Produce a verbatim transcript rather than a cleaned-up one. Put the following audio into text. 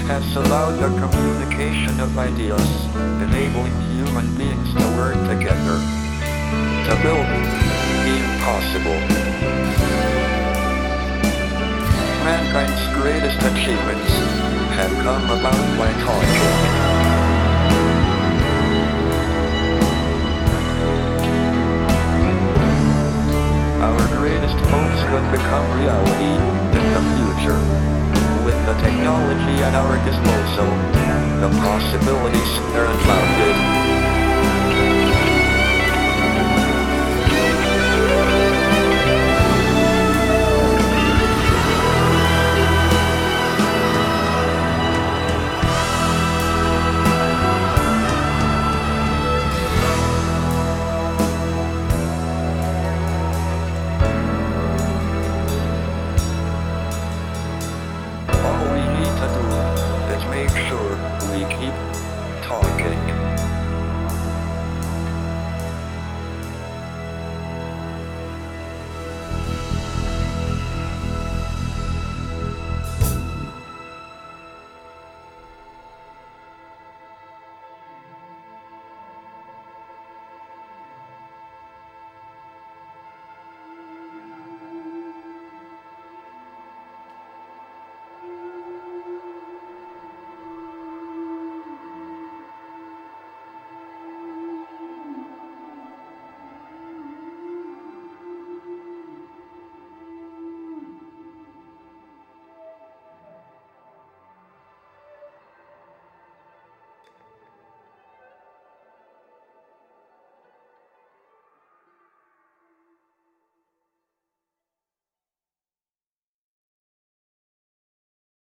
has allowed the communication of ideas, enabling human beings to work together to build the impossible. Mankind's greatest achievements have come about by talking. Our greatest hopes could become reality in the future. With the technology at our disposal, the possibilities are unbounded. Make sure we keep talking.